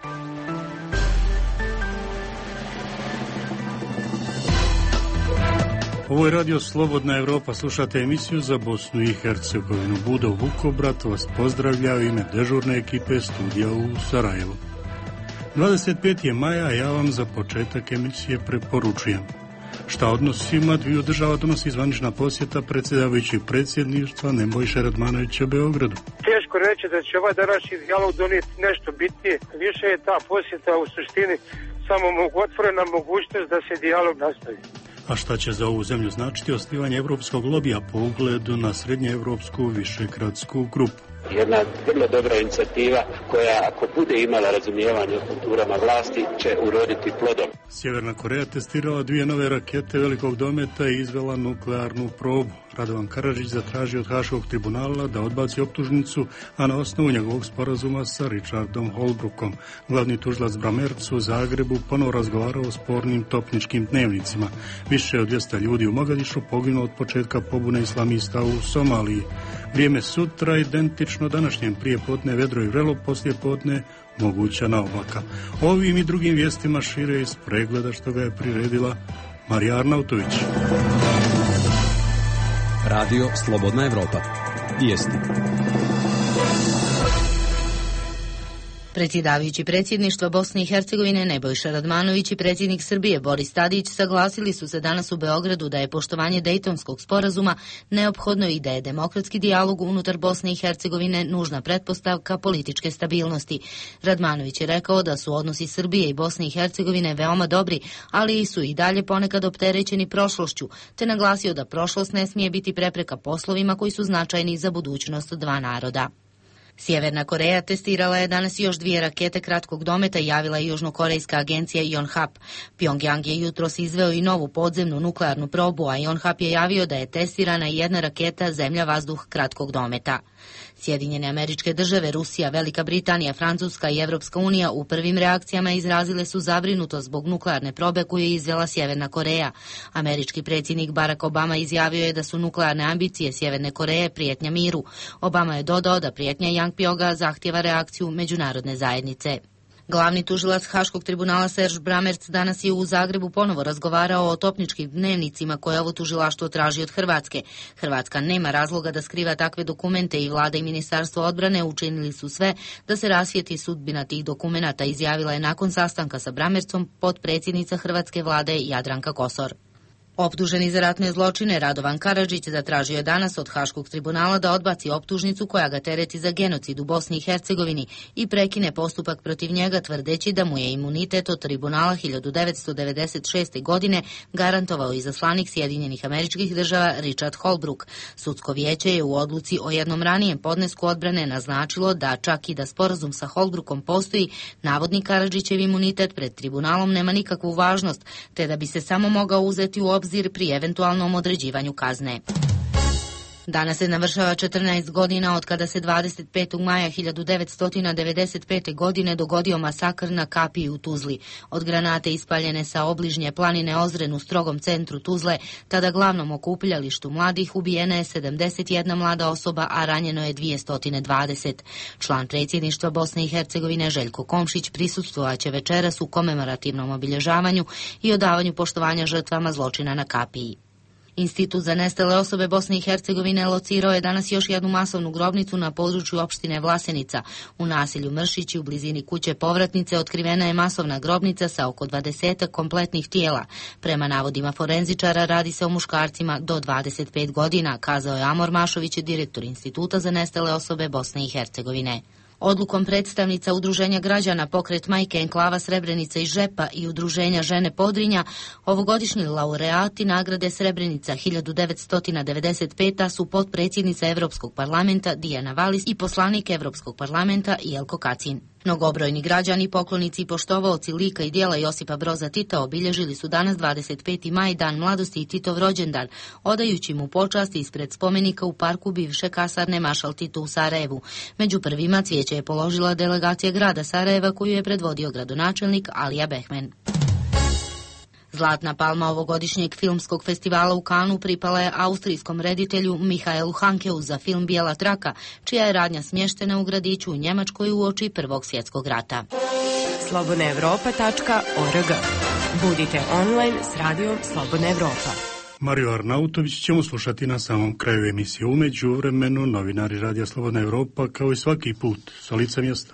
Ovo je radio Slobodna Evropa, slušate emisiju za Bosnu i Hercegovinu. Budo Vukobrat vas pozdravlja u ime dežurne ekipe studija u Sarajevu. 25. je maja, a ja vam za početak emisije preporučujem. Šta odnosima dviju država donosi zvanična posjeta predsjedavajućeg predsjedništva Nebojše Radmanovića Beogradu. Teško reći da će ovaj današnji dijalog donijeti nešto bitnije. Više je ta posjeta u suštini samo otvorena mogućnost da se dijalog nastavi. A šta će za ovu zemlju značiti osnivanje evropskog lobija po ugledu na srednjeevropsku višegradsku grupu? Jedna vrlo dobra inicijativa koja, ako bude imala razumijevanje o kulturama vlasti, će uroditi plodom. Sjeverna Koreja testirala 2 nove rakete velikog dometa i izvela nuklearnu probu. Radovan Karadžić zatražio od Haškog tribunala da odbaci optužnicu, a na osnovu njegovog sporazuma sa Richardom Holbrookom. Glavni tužilac Bramerc u Zagrebu ponovo razgovarao o spornim topničkim dnevnicima. Više od 200 ljudi u Mogadišu poginulo od početka pobune islamista u Somaliji. Vrijeme sutra identično današnjem, prije podne vedro i vrelo, poslije podne moguća naoblaka. Ovim i drugim vijestima šire iz pregleda što ga je priredila Marija Arnautović. Radio Slobodna Evropa. Vijesti. Predsjedavajući predsjedništva Bosne i Hercegovine Nebojša Radmanović i predsjednik Srbije Boris Tadić saglasili su se danas u Beogradu da je poštovanje Dejtonskog sporazuma neophodno i da je demokratski dijalog unutar Bosne i Hercegovine nužna pretpostavka političke stabilnosti. Radmanović je rekao da su odnosi Srbije i Bosne i Hercegovine veoma dobri, ali su i dalje ponekad opterećeni prošlošću, te naglasio da prošlost ne smije biti prepreka poslovima koji su značajni za budućnost dva naroda. Sjeverna Koreja testirala je danas još 2 rakete kratkog dometa, javila je južnokorejska agencija Yonhap. Pyongyang je jutros izveo i novu podzemnu nuklearnu probu, a Yonhap je javio da je testirana 1 raketa zemlja-vazduh kratkog dometa. Sjedinjene Američke Države, Rusija, Velika Britanija, Francuska i Evropska unija u prvim reakcijama izrazile su zabrinutost zbog nuklearne probe koju je izvela Sjeverna Koreja. Američki predsjednik Barack Obama izjavio je da su nuklearne ambicije Sjeverne Koreje prijetnja miru. Obama je dodao da prijetnja Yangpyonga zahtjeva reakciju međunarodne zajednice. Glavni tužilac Haškog tribunala Serž Bramerc danas je u Zagrebu ponovo razgovarao o topničkim dnevnicima koje ovo tužilaštvo traži od Hrvatske. Hrvatska nema razloga da skriva takve dokumente i vlada i ministarstvo odbrane učinili su sve da se rasvijetli sudbina tih dokumenata, izjavila je nakon sastanka sa Bramercom potpredsjednica hrvatske vlade Jadranka Kosor. Optuženi za ratne zločine Radovan Karadžić zatražio je danas od Haškog tribunala da odbaci optužnicu koja ga tereti za genocid u Bosni i Hercegovini i prekine postupak protiv njega, tvrdeći da mu je imunitet od tribunala 1996. godine garantovao izaslanik Sjedinjenih Američkih Država Richard Holbrooke. Sudsko vijeće je u odluci o jednom ranijem podnesku odbrane naznačilo da čak i da sporazum sa Holbrookom postoji, navodni Karadžićev imunitet pred tribunalom nema nikakvu važnost, te da bi se samo mogao uzeti u obzir pri eventualnom određivanju kazne. Danas se navršava 14 godina od kada se 25. maja 1995. godine dogodio masakr na kapiji u Tuzli. Od granate ispaljene sa obližnje planine Ozren u strogom centru Tuzle, tada glavnom okupljalištu mladih, ubijena je 71 mlada osoba, a ranjeno je 220. Član predsjedništva Bosne i Hercegovine Željko Komšić prisustvovaće večeras u komemorativnom obilježavanju i odavanju poštovanja žrtvama zločina na kapiji. Institut za nestale osobe Bosne i Hercegovine locirao je danas još jednu masovnu grobnicu na području opštine Vlasenica. U naselju Mršići u blizini kuće povratnice otkrivena je masovna grobnica sa oko 20 kompletnih tijela. Prema navodima forenzičara radi se o muškarcima do 25 godina, kazao je Amor Mašović, direktor Instituta za nestale osobe Bosne i Hercegovine. Odlukom predstavnica Udruženja građana Pokret Majke Enklava Srebrenica iz Žepa i Udruženja Žene Podrinja, ovogodišnji laureati nagrade Srebrenica 1995. su potpredsjednica Evropskog parlamenta Dijana Valis i poslanik Evropskog parlamenta Jelko Kacin. Mnogobrojni građani, poklonici i poštovaoci lika i djela Josipa Broza Tita obilježili su danas 25. maj, dan mladosti i Titov rođendan, odajući mu počast ispred spomenika u parku bivše kasarne Maršal Tito u Sarajevu. Među prvima cvijeće je položila delegacija grada Sarajeva koju je predvodio gradonačelnik Alija Behmen. Zlatna palma ovogodišnjeg filmskog festivala u Kanu pripala je austrijskom reditelju Mihaelu Hankeu za film Bijela traka, čija je radnja smještena u gradiću u Njemačkoj uoči Prvog svjetskog rata. slobodnaevropa.org. Budite online s radijom Slobodna Evropa. Mariju Arnautović ćemo slušati na samom kraju emisije. U međuvremenu novinari Radija Slobodna Evropa kao i svaki put sa lica mjesta.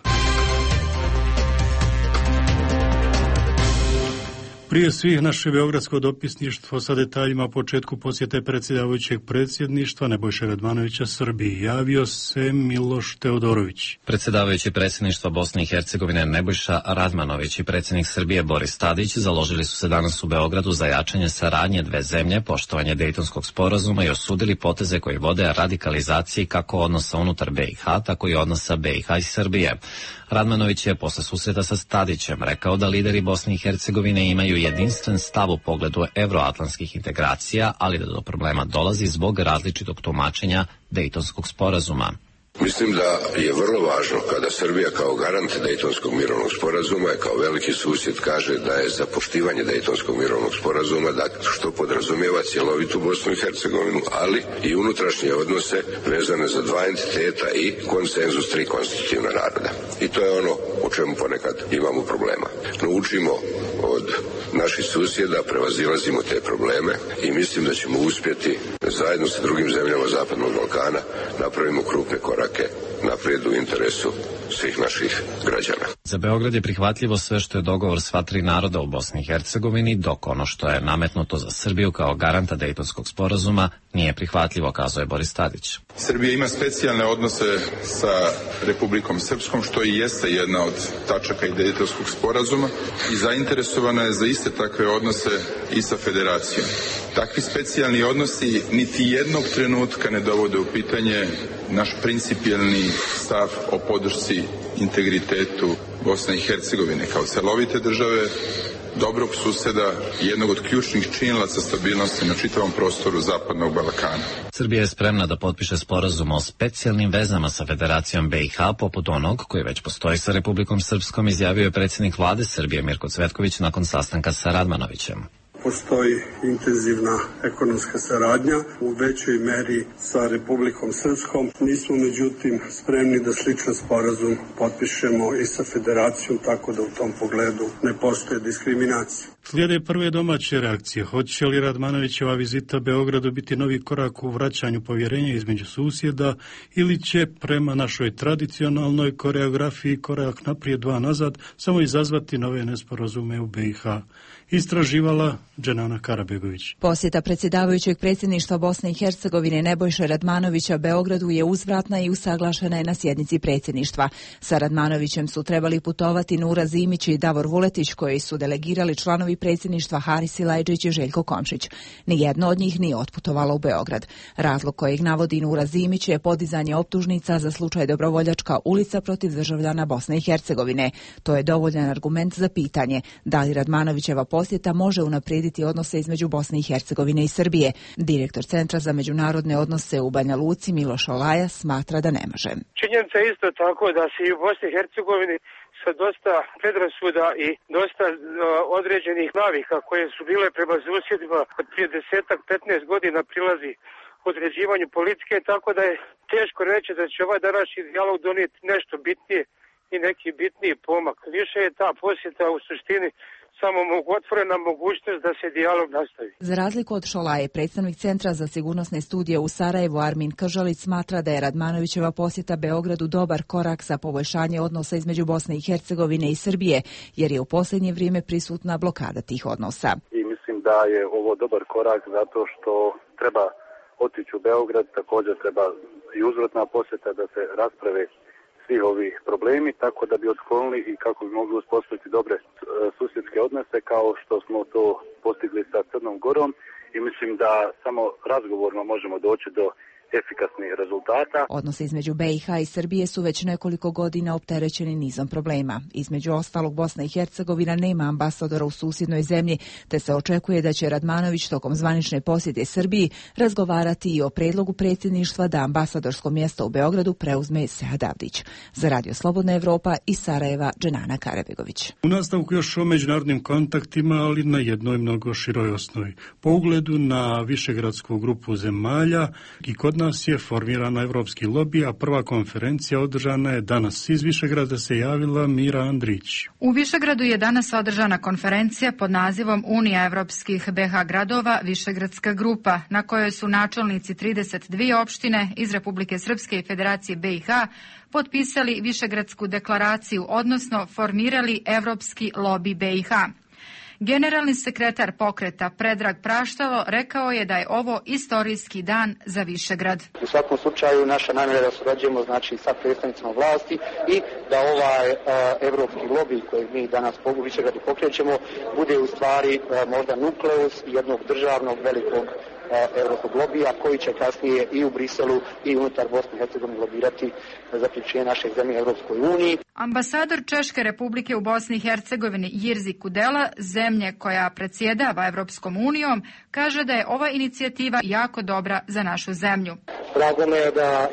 Prije svih naše beogradsko dopisništvo sa detaljima o početku posjete predsjedavajućeg predsjedništva Nebojše Radmanovića Srbiji. Javio se Miloš Teodorović. Predsjedavajući predsjedništva Bosne i Hercegovine Nebojša Radmanović i predsjednik Srbije Boris Tadić založili su se danas u Beogradu za jačanje saradnje dve zemlje, poštovanje Dejtonskog sporazuma i osudili poteze koji vode radikalizaciji kako odnosa unutar BiH, tako i odnosa BiH i Srbije. Radmanović je posle susreta sa Tadićem rekao da lideri Bosne i Hercegovine imaju jedinstven stav u pogledu evroatlantskih integracija, ali da do problema dolazi zbog različitog tumačenja Dejtonskog sporazuma. Mislim da je vrlo važno kada Srbija kao garant Dejtonskog mirovnog sporazuma i kao veliki susjed kaže da je za poštivanje Dejtonskog mirovnog sporazuma, što podrazumijeva cjelovitu Bosnu i Hercegovinu, ali i unutrašnje odnose vezane za dva entiteta i konsenzus tri konstitutivna naroda. I to je ono o čemu ponekad imamo problema. No učimo od naših susjeda, prevazilazimo te probleme i mislim da ćemo uspjeti zajedno sa drugim zemljama Zapadnog Balkana napravimo krupne korake naprijed u interesu svih naših građana. Za Beograd je prihvatljivo sve što je dogovor sva tri naroda u Bosni i Hercegovini, dok ono što je nametnuto za Srbiju kao garanta Dejtonskog sporazuma nije prihvatljivo, kazao je Boris Tadić. Srbija ima specijalne odnose sa Republikom Srpskom, što i jeste jedna od tačaka i Dejtonskog sporazuma, i zainteresovana je za iste takve odnose i sa Federacijom. Takvi specijalni odnosi niti jednog trenutka ne dovode u pitanje naš principijelni stav o podršci integritetu Bosne i Hercegovine kao celovite države, dobrog suseda i jednog od ključnih činilaca stabilnosti na čitavom prostoru Zapadnog Balkana. Srbija je spremna da potpiše sporazum o specijalnim vezama sa Federacijom BiH, poput onog koji već postoji sa Republikom Srpskom, izjavio je predsjednik vlade Srbije Mirko Cvetković nakon sastanka sa Radmanovićem. Postoji intenzivna ekonomska saradnja u većoj meri sa Republikom Srpskom. Nismo međutim spremni da sličan sporazum potpišemo i sa Federacijom, tako da u tom pogledu ne postoje diskriminacija. Slijede prve domaće reakcije. Hoće li Radmanovićeva vizita Beogradu biti novi korak u vraćanju povjerenja između susjeda ili će prema našoj tradicionalnoj koreografiji korak naprijed dva nazad samo izazvati nove nesporazume u BiH? Istraživala Dženana Karabegović. Posjeta predsjedavajućeg predsjedništva Bosne i Hercegovine Nebojše Radmanovića Beogradu je uzvratna i usaglašena je na sjednici predsjedništva. Sa Radmanovićem su trebali putovati Nura Zimić i Davor Vuletić, koji su delegirali članovi predsjedništva Haris Silajdžić i Željko Komšić. Nijedno od njih nije otputovalo u Beograd. Razlog kojeg navodi Nura Zimić je podizanje optužnica za slučaj Dobrovoljačka ulica protiv državljana Bosne i Hercegovine. To je dovoljan argument za pitanje da li Radmanovićeva posjeta može unaprijediti odnose između Bosne i Hercegovine i Srbije. Direktor Centra za međunarodne odnose u Banja Luci Miloš Olaja smatra da ne može. Činjenica je isto tako da se i u Bosni i Hercegovini sa dosta predrasuda i dosta određenih navika koje su bile prema susjedima od prije 10-15 godina prilazi određivanju politike, tako da je teško reći da će ovaj današnji dijalog donijeti nešto bitnije i neki bitniji pomak. Više je ta posjeta u suštini samo otvorena mogućnost da se dijalog nastavi. Za razliku od Šolaje, predstavnik Centra za sigurnosne studije u Sarajevu Armin Kržalić smatra da je Radmanovićeva posjeta Beogradu dobar korak za poboljšanje odnosa između Bosne i Hercegovine i Srbije, jer je u posljednje vrijeme prisutna blokada tih odnosa. I mislim da je ovo dobar korak zato što treba otići u Beograd, također treba i uzvratna posjeta da se rasprave svi ovih problemi, tako da bi otklonili i kako bi mogli uspostaviti dobre susjedske odnose kao što smo to postigli sa Crnom Gorom, i mislim da samo razgovorno možemo doći do efikasnih rezultata. Odnose između BiH i Srbije su već nekoliko godina opterećeni nizom problema. Između ostalog, Bosna i Hercegovina nema ambasadora u susjednoj zemlji, te se očekuje da će Radmanović tokom zvanične posjete Srbiji razgovarati i o predlogu predsjedništva da ambasadorsko mjesto u Beogradu preuzme Sead Avdić. Za Radio Slobodna Evropa iz Sarajeva, Dženana Karabegović. U nastavku još o međunarodnim kontaktima, ali na jednoj mnogo široj osnovi. Po ugledu na višegradsku grupu zemalja i kod Kod nas je formiran evropski lobi, a prva konferencija održana je danas. Iz Višegrada se javila Mira Andrić. U Višegradu je danas održana konferencija pod nazivom Unija evropskih BH gradova Višegradska grupa, na kojoj su načelnici 32 opštine iz Republike Srpske i Federacije BiH potpisali Višegradsku deklaraciju, odnosno formirali evropski lobi BiH. Generalni sekretar pokreta Predrag Praštalo rekao je da je ovo istorijski dan za Višegrad. U svakom slučaju naša namjera da surađujemo sa predstavnicima vlasti i da ovaj evropski lobi koji mi danas u Višegradu pokrećemo bude u stvari možda nukleus jednog državnog velikog evropskog lobija koji će kasnije i u Briselu i unutar Bosne i Hercegovine lobirati za priključenje naše zemlje Evropskoj uniji. Ambasador Češke Republike u Bosni i Hercegovini Jirzi Kudela, zemlje koja predsjedava Evropskom unijom, kaže da je ova inicijativa jako dobra za našu zemlju. Drago me je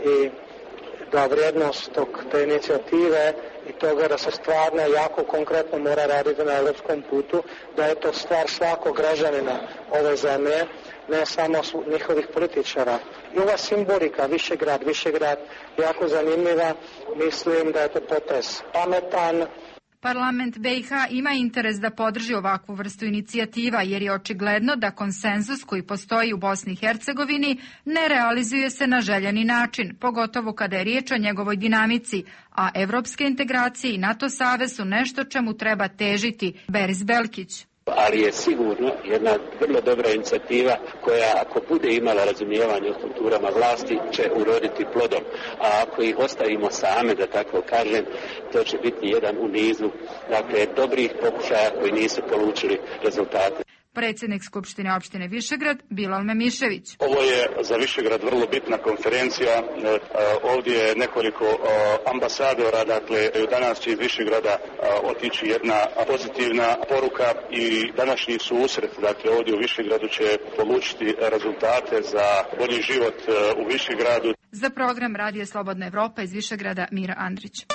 da vrijednost te inicijative i toga da se stvarno jako konkretno mora raditi na evropskom putu, da je to stvar svakog građanina ove zemlje, ne samo njihovih političara. I ova simbolika Višegrad, jako zanimljiva, mislim da je to potez pametan. Parlament BiH ima interes da podrži ovakvu vrstu inicijativa jer je očigledno da konsenzus koji postoji u Bosni i Hercegovini ne realizuje se na željeni način, pogotovo kada je riječ o njegovoj dinamici, a evropske integracije i NATO savez su nešto čemu treba težiti. Beris Belkić. Ali je sigurno jedna vrlo dobra inicijativa koja ako bude imala razumijevanje o strukturama vlasti će uroditi plodom, a ako ih ostavimo same, da tako kažem, to će biti jedan u nizu dobrih pokušaja koji nisu polučili rezultate. Predsjednik Skupštine opštine Višegrad Bilal Memišević. Ovo je za Višegrad vrlo bitna konferencija. Ovdje je nekoliko ambasadora, danas će iz Višegrada otići jedna pozitivna poruka i današnji susret, ovdje u Višegradu će polučiti rezultate za bolji život u Višegradu. Za program Radija Slobodna Evropa iz Višegrada Mira Andrić.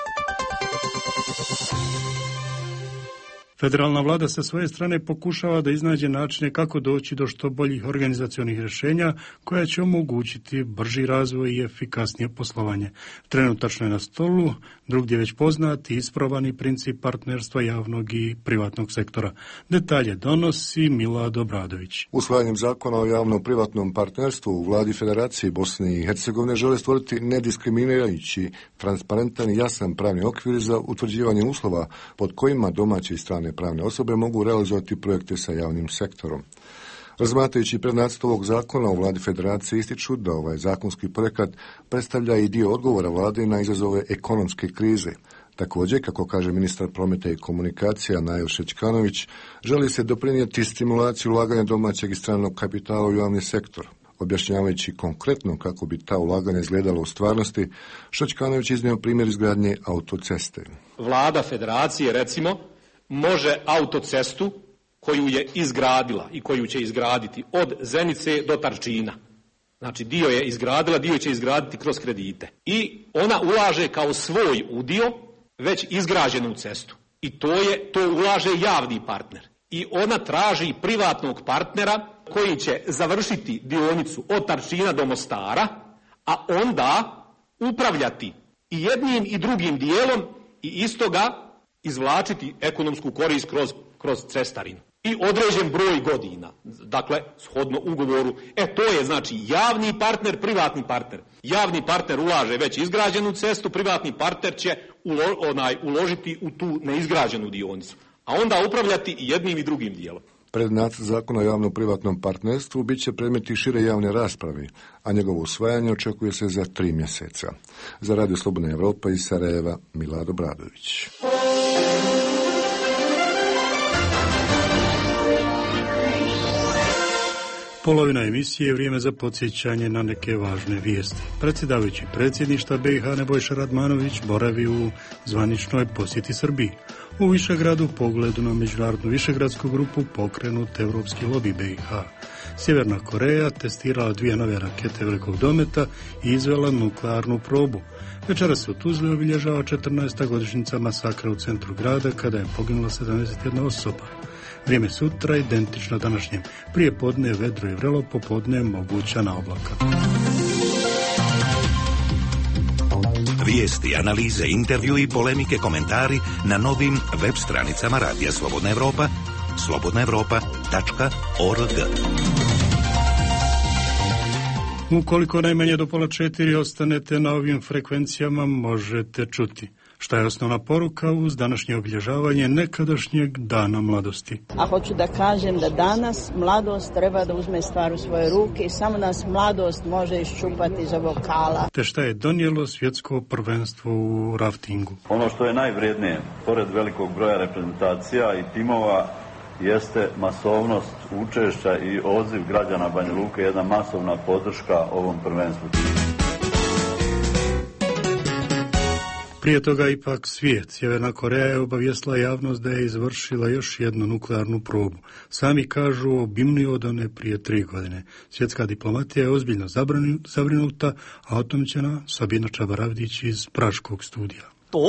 Federalna vlada sa svoje strane pokušava da iznađe načine kako doći do što boljih organizacionih rješenja koja će omogućiti brži razvoj i efikasnije poslovanje. Trenutačno je na stolu drugdje već poznati isprobani princip partnerstva javnog i privatnog sektora. Detalje donosi Milad Obradović. Usvajanjem zakona o javno-privatnom partnerstvu u vladi Federacije Bosne i Hercegovine žele stvoriti nediskriminirajući, transparentan i jasan pravni okvir za utvrđivanje uslova pod kojima domaće i strane pravne osobe mogu realizovati projekte sa javnim sektorom. Razmatrajući prednacrt ovog zakona u vladi Federacije ističu da ovaj zakonski projekat predstavlja i dio odgovora vlade na izazove ekonomske krize. Također, kako kaže ministar prometa i komunikacija Nail Šećkanović, želi se doprinijeti stimulaciju ulaganja domaćeg i stranog kapitala u javni sektor. Objašnjavajući konkretno kako bi ta ulaganja izgledala u stvarnosti, Šećkanović iznio primjer izgradnje autoceste. Vlada Federacije, recimo, može autocestu koju je izgradila i koju će izgraditi od Zenice do Tarčina. Znači, dio je izgradila, dio će izgraditi kroz kredite. I ona ulaže kao svoj udio već izgrađenu cestu. I to ulaže javni partner. I ona traži privatnog partnera koji će završiti dionicu od Tarčina do Mostara, a onda upravljati i jednim i drugim dijelom i istoga izvlačiti ekonomsku korist kroz cestarinu. I određen broj godina, dakle, shodno ugovoru, to je znači javni partner, privatni partner. Javni partner ulaže već izgrađenu cestu, privatni partner će uložiti u tu neizgrađenu dionicu, a onda upravljati i jednim i drugim dijelom. Prednacrt zakona o javno-privatnom partnerstvu bit će predmet i šire javne rasprave, a njegovo usvajanje očekuje se za 3 mjeseca. Za Radio Slobodna Evropa iz Sarajeva, Milad Obradović. Polovina emisije je vrijeme za podsjećanje na neke važne vijesti. Predsjedavajući predsjedništva BiH Nebojša Radmanović boravi u zvaničnoj posjeti Srbiji. U Višegradu pogledu na međunarodnu višegradsku grupu pokrenut evropski lobi BiH. Sjeverna Koreja testirala 2 nove rakete velikog dometa i izvela nuklearnu probu. Večeras se u Tuzli obilježava 14. godišnjica masakra u centru grada kada je poginula 71 osoba. Vrijeme sutra identično današnjem. Prije podne vedro i vrelo, popodne moguća na oblaka. Vijesti, analize, intervju i polemike, komentari na novim web stranicama Radija Slobodna Evropa, slobodnaevropa.org. Ukoliko najmanje do 3:30 ostanete na ovim frekvencijama, možete čuti šta je osnovna poruka uz današnje obilježavanje nekadašnjeg dana mladosti. A hoću da kažem da danas mladost treba da uzme stvar u svoje ruke i samo nas mladost može iščupati iz ovog kala. Te šta je donijelo svjetsko prvenstvo u raftingu? Ono što je najvrijednije, pored velikog broja reprezentacija i timova, jeste masovnost učešća i odziv građana Banja Luke, jedna masovna podrška ovom prvenstvu. Prije toga ipak svijet. Sjeverna Koreja je obavijestila javnost da je izvršila još jednu nuklearnu probu. Sami kažu obimniju od one prije 3 godine. Svjetska diplomatija je ozbiljno zabrinuta, a o tom će nam Sabina Čabaravdić iz Praškog studija.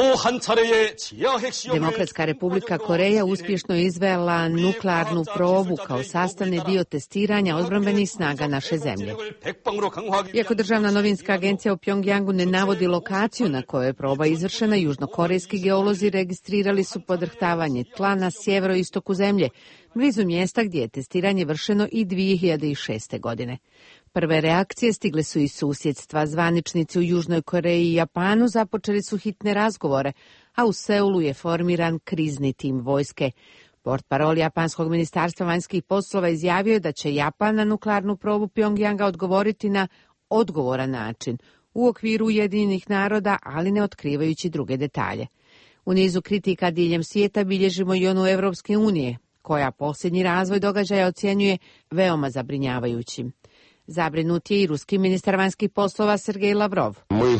Demokratska republika Koreja uspješno izvela nuklearnu probu kao sastavni dio testiranja odbrambenih snaga naše zemlje. Iako državna novinska agencija u Pjongjangu ne navodi lokaciju na kojoj je proba izvršena, južnokorejski geolozi registrirali su podrhtavanje tla na sjeveroistoku zemlje, blizu mjesta gdje je testiranje vršeno i 2006. godine. Prve reakcije stigle su iz susjedstva. Zvaničnici u Južnoj Koreji i Japanu započeli su hitne razgovore, a u Seulu je formiran krizni tim vojske. Portparol Japanskog ministarstva vanjskih poslova izjavio je da će Japan na nuklearnu probu Pjongjanga odgovoriti na odgovoran način, u okviru Ujedinjenih naroda, ali ne otkrivajući druge detalje. U nizu kritika diljem svijeta bilježimo i onu Evropske unije, koja posljednji razvoj događaja ocjenjuje veoma zabrinjavajućim. Zabrinut je i ruski ministar vanjskih poslova Sergej Lavrov.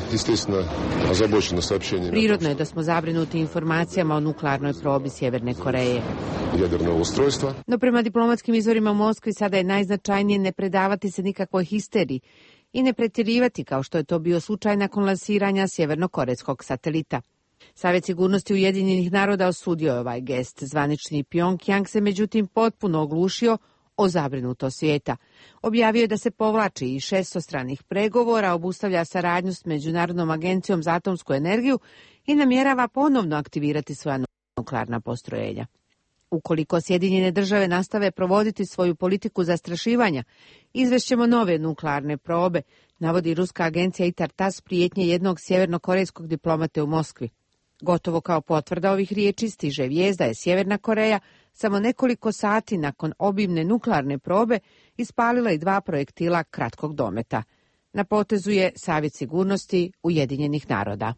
Prirodno je da smo zabrinuti informacijama o nuklearnoj probi Sjeverne Koreje. No prema diplomatskim izvorima u Moskvi sada je najznačajnije ne predavati se nikakvoj histeriji i ne pretjerivati kao što je to bio slučaj nakon lansiranja sjevernokorejskog satelita. Savjet sigurnosti Ujedinjenih naroda osudio je ovaj gest. Zvanični Pjongjang se međutim potpuno oglušio o zabrinutost svijeta. Objavio je da se povlači iz 600-stranih pregovora, obustavlja saradnju s Međunarodnom agencijom za atomsku energiju i namjerava ponovno aktivirati svoja nuklearna postrojenja. Ukoliko Sjedinjene države nastave provoditi svoju politiku zastrašivanja, izvešćemo nove nuklearne probe, navodi ruska agencija ITAR-TASS prijetnje jednog sjevernokorejskog diplomate u Moskvi. Gotovo kao potvrda ovih riječi stiže vijest da je Sjeverna Koreja samo nekoliko sati nakon obimne nuklearne probe ispalila i 2 projektila kratkog dometa. Na potezu je Savjet sigurnosti Ujedinjenih naroda.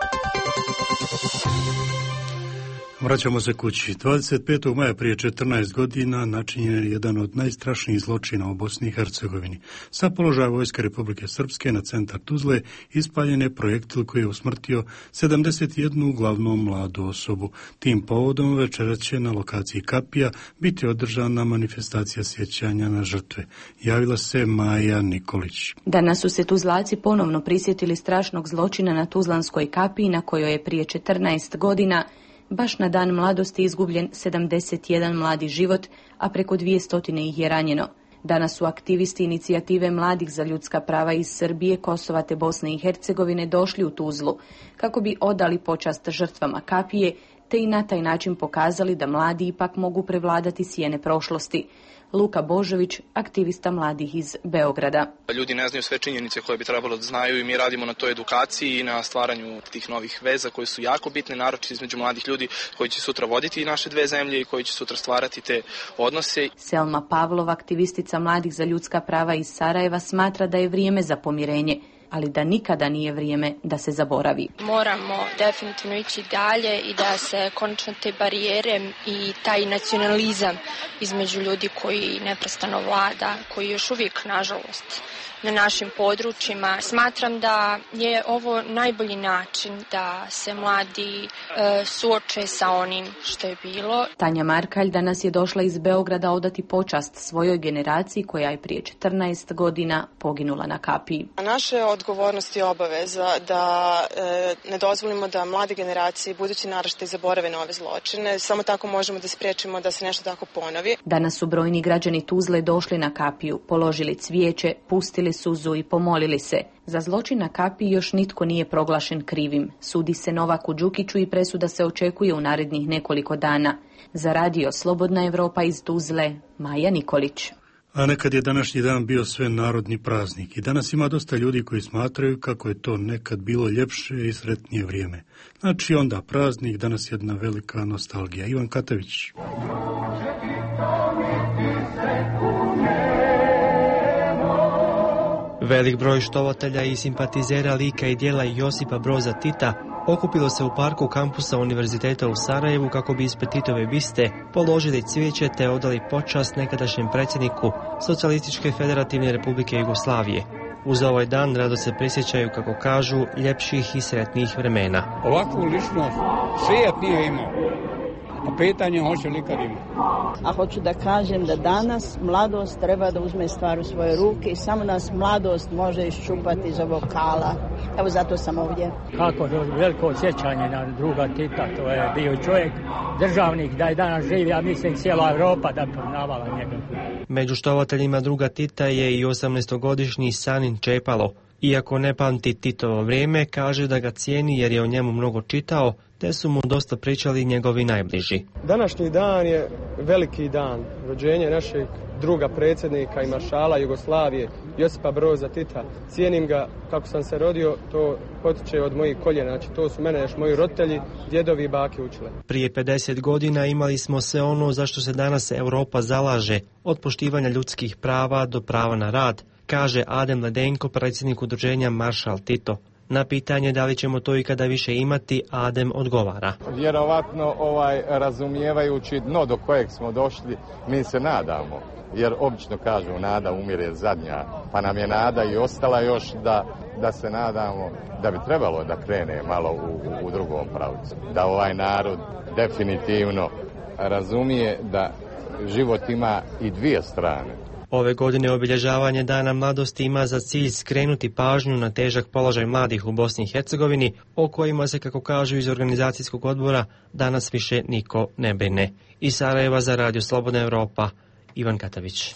Vraćamo se kući. 25. maja prije 14 godina načinjen je jedan od najstrašnijih zločina u Bosni i Hercegovini. Sa položaja Vojske Republike Srpske na centar Tuzle ispaljen je projektil koji je usmrtio 71 uglavnom mladu osobu. Tim povodom večeras će na lokaciji kapija biti održana manifestacija sjećanja na žrtve. Javila se Maja Nikolić. Danas su se Tuzlaci ponovno prisjetili strašnog zločina na Tuzlanskoj kapiji na kojoj je prije 14 godina baš na dan mladosti izgubljen 71 mladi život, a preko 200 ih je ranjeno. Danas su aktivisti inicijative Mladih za ljudska prava iz Srbije, Kosova te Bosne i Hercegovine došli u Tuzlu kako bi odali počast žrtvama kapije te i na taj način pokazali da mladi ipak mogu prevladati sjene prošlosti. Luka Božović, aktivista mladih iz Beograda. Ljudi ne znaju sve činjenice koje bi trebalo da znaju i mi radimo na toj edukaciji i na stvaranju tih novih veza koje su jako bitne, naročito između mladih ljudi koji će sutra voditi naše dve zemlje i koji će sutra stvarati te odnose. Selma Pavlov, aktivistica Mladih za ljudska prava iz Sarajeva, smatra da je vrijeme za pomirenje, ali da nikada nije vrijeme da se zaboravi. Moramo definitivno ići dalje i da se konačno te barijere i taj nacionalizam između ljudi koji neprestano vlada, koji još uvijek, nažalost, na našim područjima. Smatram da je ovo najbolji način da se mladi suoče sa onim što je bilo. Tanja Markalj danas je došla iz Beograda odati počast svojoj generaciji koja je prije 14 godina poginula na kapiji. Naša je odgovornost i obaveza da ne dozvolimo da mlade generacije i budući naraštaji zaborave na ove zločine. Samo tako možemo da spriječimo da se nešto tako ponovi. Danas su brojni građani Tuzle došli na kapiju, položili cvijeće, pustili suzu i pomolili se. Za zločin na Kapiji još nitko nije proglašen krivim. Sudi se Novaku Đukiću i presuda se očekuje u narednih nekoliko dana. Za radio Slobodna Evropa iz Tuzle, Maja Nikolić. A nekad je današnji dan bio sve narodni praznik i danas ima dosta ljudi koji smatraju kako je to nekad bilo ljepše i sretnije vrijeme. Znači onda praznik, danas jedna velika nostalgija. Ivan Katavić. Velik broj štovatelja i simpatizera lika i djela Josipa Broza Tita okupilo se u parku kampusa Univerziteta u Sarajevu kako bi ispred Titove biste položili cvijeće te odali počast nekadašnjem predsjedniku Socijalističke federativne republike Jugoslavije. Uz ovaj dan rado se prisjećaju, kako kažu, ljepših i sretnijih vremena. Ovakvu ličnost svijet nije imao. A pitanje hoće li kad ima. A hoću da kažem da danas mladost treba da uzme stvar u svoje ruke i samo nas mladost može iščupati iz ovog kala. Evo zato sam ovdje. Kako veliko sjećanje na druga Tita, to je bio čovjek državnik, da je danas živi, ja mislim cijela Europa da poznavala njega. Među štovateljima druga Tita je i 18-godišnji Sanin Čepalo. Iako ne pamti Titovo vrijeme, kaže da ga cijeni jer je o njemu mnogo čitao, te su mu dosta pričali njegovi najbliži. Današnji dan je veliki dan, rođenje našeg druga predsjednika i maršala Jugoslavije, Josipa Broza Tita. Cijenim ga kako sam se rodio, to potiče od mojih koljena, znači to su mene još moji roditelji, djedovi i bake učile. Prije 50 godina imali smo sve ono za što se danas Europa zalaže, od poštivanja ljudskih prava do prava na rad, kaže Adem Ledenko, predsjednik udruženja Maršal Tito. Na pitanje da li ćemo to ikada više imati, Adem odgovara. Vjerovatno razumijevajući dno do kojeg smo došli, mi se nadamo. Jer obično kažu nada umire zadnja, pa nam je nada i ostala još da se nadamo da bi trebalo da krene malo u drugom pravcu. Da ovaj narod definitivno razumije da život ima i dvije strane. Ove godine obilježavanje Dana mladosti ima za cilj skrenuti pažnju na težak položaj mladih u Bosni i Hercegovini, o kojima se, kako kažu iz organizacijskog odbora, danas više niko ne brine. Iz Sarajeva za radio Slobodna Evropa, Ivan Katavić.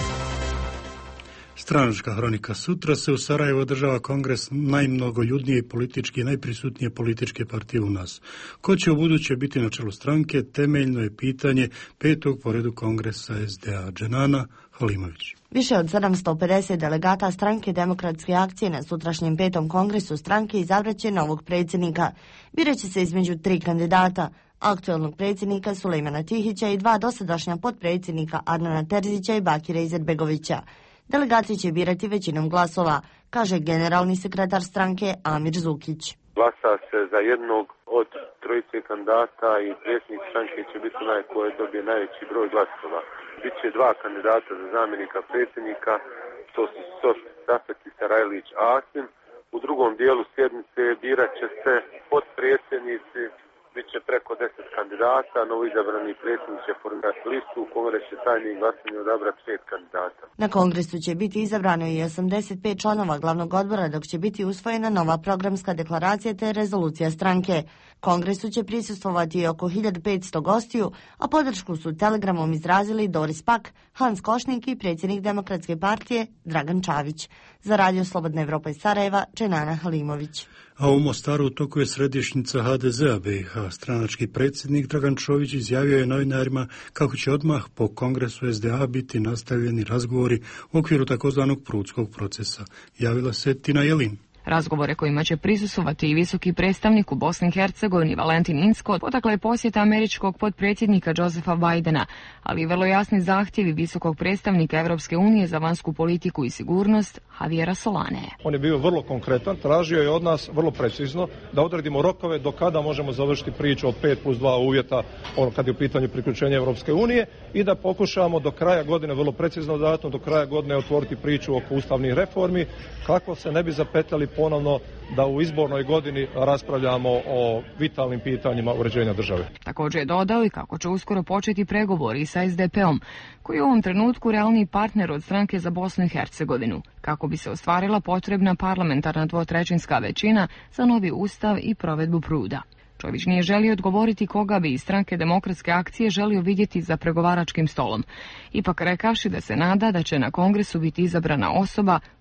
Stranačka hronika. Sutra se u Sarajevu održava kongres najmnogoljudnije i politički najprisutnije političke partije u nas. Ko će u buduće biti na čelu stranke, temeljno je pitanje petog po redu kongresa SDA. Dženana Halimović. Više od 750 delegata stranke Demokratske akcije na sutrašnjem petom kongresu stranke izabraće novog predsjednika. Biraće se između 3 kandidata, aktualnog predsjednika Sulejmana Tihića i 2 dosadašnja potpredsjednika Adnana Terzića i Bakira Izetbegovića. Delegati će birati većinom glasova, kaže generalni sekretar stranke Amir Zukić. Glasa se za jednog od trojice kandidata i predsjednik stranke će biti onaj koji dobije najveći broj glasova. Biće 2 kandidata za zamjenika predsjednika, to su Safet i Sarajlić Asim. U drugom dijelu sjednice birat će se potpredsjednici, bit će preko 10 kandidata, novoizabrani predsjednik će formirati listu, u kongres će tajnim glasanjem odabrati 5 kandidata. Na kongresu će biti izabrano i 85 članova glavnog odbora, dok će biti usvojena nova programska deklaracija te rezolucija stranke. Kongresu će prisustvovati oko 1500 gostiju, a podršku su telegramom izrazili Doris Pak, Hans Košnik i predsjednik Demokratske partije Dragan Čavić. Za radio Slobodna Evropa iz Sarajeva, Dženana Halimović. A u Mostaru u toku je središnjica HDZ-a BiH. Stranački predsjednik Dragan Čović izjavio je novinarima kako će odmah po kongresu SDA biti nastavljeni razgovori u okviru takozvanog prudskog procesa. Javila se Tina Jelin. Razgovore kojima će prisustvovati i visoki predstavnik u Bosni i Hercegovini Valentin Inzko potakla je posjeta američkog potpredsjednika Josefa Bidena, ali i vrlo jasni zahtjevi visokog predstavnika Evropske unije za vanjsku politiku i sigurnost Javiera Solane. On je bio vrlo konkretan, tražio je od nas vrlo precizno da odredimo rokove do kada možemo završiti priču od 5+2 uvjeta kad je u pitanju priključenja Evropske unije i da pokušamo do kraja godine, vrlo precizno datum, do kraja godine otvoriti priču oko ustavnih reformi kako se ne bi zapetljali ponovno da u izbornoj godini raspravljamo o vitalnim pitanjima uređenja države. Također je dodao i kako će uskoro početi pregovori sa SDP-om, koji je u ovom trenutku realni partner od stranke za Bosnu i Hercegovinu, kako bi se ostvarila potrebna parlamentarna dvotrećinska većina za novi ustav i provedbu pruda. Čović nije želio odgovoriti koga bi iz stranke Demokratske akcije želio vidjeti za pregovaračkim stolom. Ipak rekavši da se nada da će na kongresu biti izabrana osoba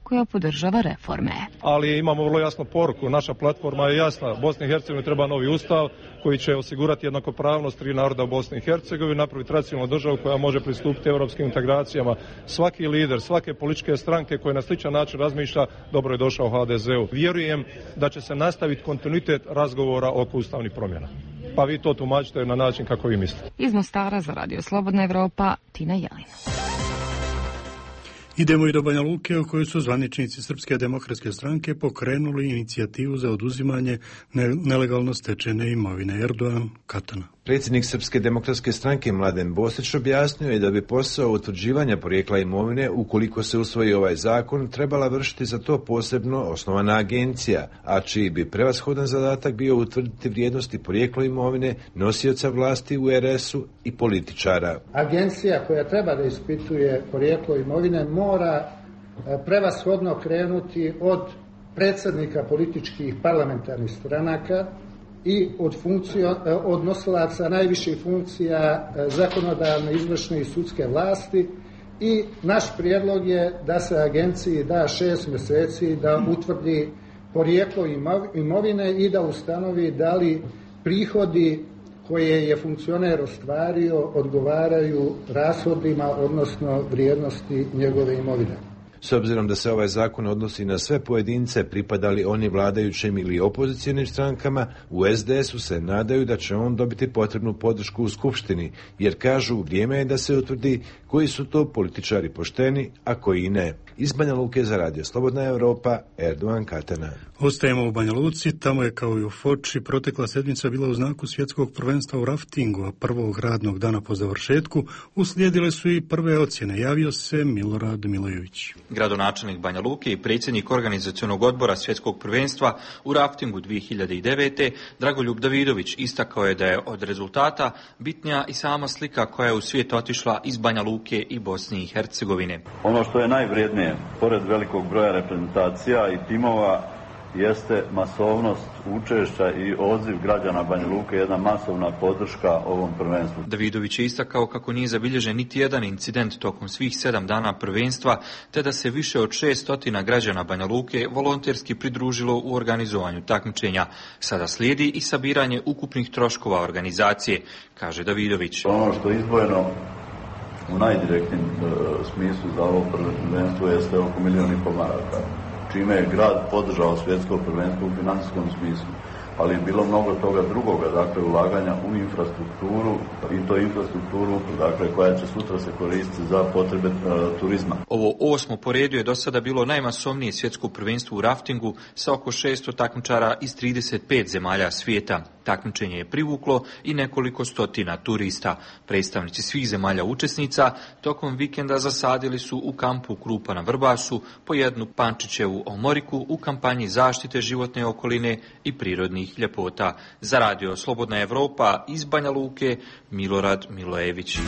koja podržava reforme. Ali imamo vrlo jasnu poruku, naša platforma je jasna, Bosni i Hercegovini treba novi ustav koji će osigurati jednakopravnost tri naroda u Bosni i Hercegovini, napraviti racionalnu državu koja može pristupiti europskim integracijama. Svaki lider, svake političke stranke koje na sličan način razmišlja, dobro je došao HDZ-u. Vjerujem da će se nastaviti kontinuitet razgovora oko ustavnih promjena. Pa vi to tumačite na način kako vi mislite. Iz Mostara za Radio Slobodna Evropa, Tina Jelina. Idemo i do Banja Luke, u kojoj su zvaničnici Srpske demokratske stranke pokrenuli inicijativu za oduzimanje nelegalno stečene imovine. Erdogan Katana. Predsjednik Srpske demokratske stranke Mladen Bosić objasnio je da bi posao utvrđivanja porijekla imovine, ukoliko se usvoji ovaj zakon, trebala vršiti za to posebno osnovana agencija, a čiji bi prevashodan zadatak bio utvrditi vrijednosti porijekla imovine nosioca vlasti u RS-u i političara. Agencija koja treba da ispituje porijeklo imovine mora prevashodno krenuti od predsjednika političkih parlamentarnih stranaka i od nosilaca najviših funkcija zakonodavne, izvršne i sudske vlasti, i naš prijedlog je da se agenciji da 6 mjeseci da utvrdi porijeklo imovine i da ustanovi da li prihodi koje je funkcioner ostvario odgovaraju rashodima, odnosno vrijednosti njegove imovine. S obzirom da se ovaj zakon odnosi na sve pojedince, pripadali oni vladajućim ili opozicijnim strankama, u SDS-u se nadaju da će on dobiti potrebnu podršku u Skupštini, jer kažu vrijeme je da se utvrdi koji su to političari pošteni, a koji ne. Iz Banja Luke za Radio Slobodna Evropa, Erdogan Katana. Ostajemo u Banja Luci, tamo je kao i u Foči protekla sedmica bila u znaku svjetskog prvenstva u raftingu, a prvog radnog dana po završetku uslijedile su i prve ocjene. Javio se Milorad Milojević. Gradonačelnik Banja Luke i predsjednik organizacionog odbora svjetskog prvenstva u raftingu 2009. Dragoljub Davidović istakao je da je od rezultata bitnija i sama slika koja je u svijet otišla iz Banja Luke i Bosne i Hercegovine. Ono što je najvrijednije, pored velikog broja reprezentacija i timova, jeste masovnost učešća i odziv građana Banja Luke, jedna masovna podrška ovom prvenstvu. Davidović je istakao kako nije zabilježen niti jedan incident tokom svih 7 dana prvenstva, te da se više od 600 građana Banja Luke volonterski pridružilo u organizovanju takmičenja. Sada slijedi i sabiranje ukupnih troškova organizacije, kaže Davidović. Ono što je izdvojeno u najdirektnim smislu za ovo prvenstvo jeste oko 1,5 milijuna maraka, čime je grad podržao svjetsko prvenstvo u financijskom smislu, ali je bilo mnogo toga drugoga, dakle ulaganja u infrastrukturu, i to infrastrukturu dakle, koja će sutra se koristiti za potrebe turizma. Ovo 8. po redu je do sada bilo najmasovnije svjetsko prvenstvo u raftingu sa oko 600 takmičara iz 35 zemalja svijeta. Takmičenje je privuklo i nekoliko stotina turista. Predstavnici svih zemalja učesnica tokom vikenda zasadili su u kampu Krupa na Vrbasu po jednu pančićevu omoriku u kampanji zaštite životne okoline i prirodnih ljepota. Za Radio Slobodna Evropa iz Banja Luke, Milorad Milojević.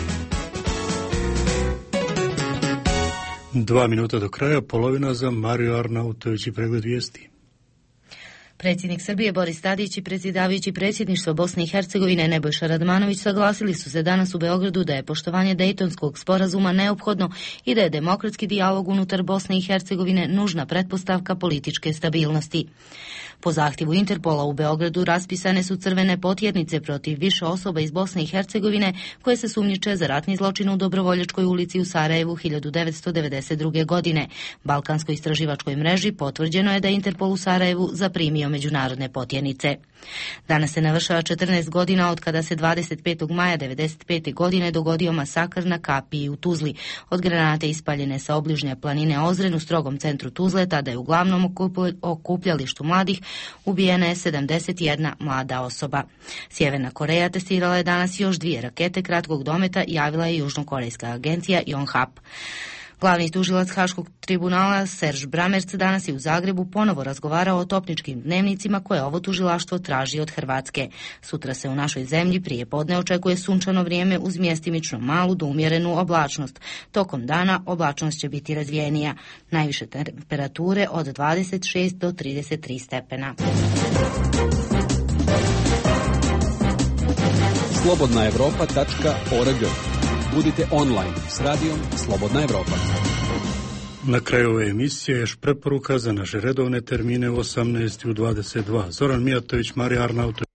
2 minuta do kraja, polovina za Mario Arnautović i pregled vijesti. Predsjednik Srbije Boris Tadić i predsjedavajući predsjedništva Bosne i Hercegovine Nebojša Radmanović saglasili su se danas u Beogradu da je poštovanje Dejtonskog sporazuma neophodno i da je demokratski dijalog unutar Bosne i Hercegovine nužna pretpostavka političke stabilnosti. Po zahtjevu Interpola u Beogradu raspisane su crvene potjernice protiv više osoba iz Bosne i Hercegovine koje se sumnjiče za ratni zločin u Dobrovoljačkoj ulici u Sarajevu 1992. godine. Balkanskoj istraživačkoj mreži potvrđeno je da Interpol u Sarajevu zaprimio međunarodne potjernice. Danas se navršava 14 godina od kada se 25. maja 1995. godine dogodio masakr na Kapiji u Tuzli. Od granate ispaljene sa obližnje planine Ozren u strogom centru Tuzle, tada je u glavnom okupljalištu mladih ubijena je 71 mlada osoba. Sjeverna Koreja testirala je danas još 2 rakete kratkog dometa, javila je južnokorejska agencija Yonhap. Glavni tužilac Haškog tribunala Serž Bramerc danas je u Zagrebu ponovo razgovarao o topničkim dnevnicima koje ovo tužilaštvo traži od Hrvatske. Sutra se u našoj zemlji prije podne očekuje sunčano vrijeme uz mjestimično malu do umjerenu oblačnost. Tokom dana oblačnost će biti razvijenija. Najviše temperature od 26 do 33 stepena. slobodnaevropa.org. Budite online s radijom Slobodna Evropa. Na kraju ove emisije još preporuka za naše redovne termine u 18 i u 22. Zoran Mijatović, Marija Arnautović.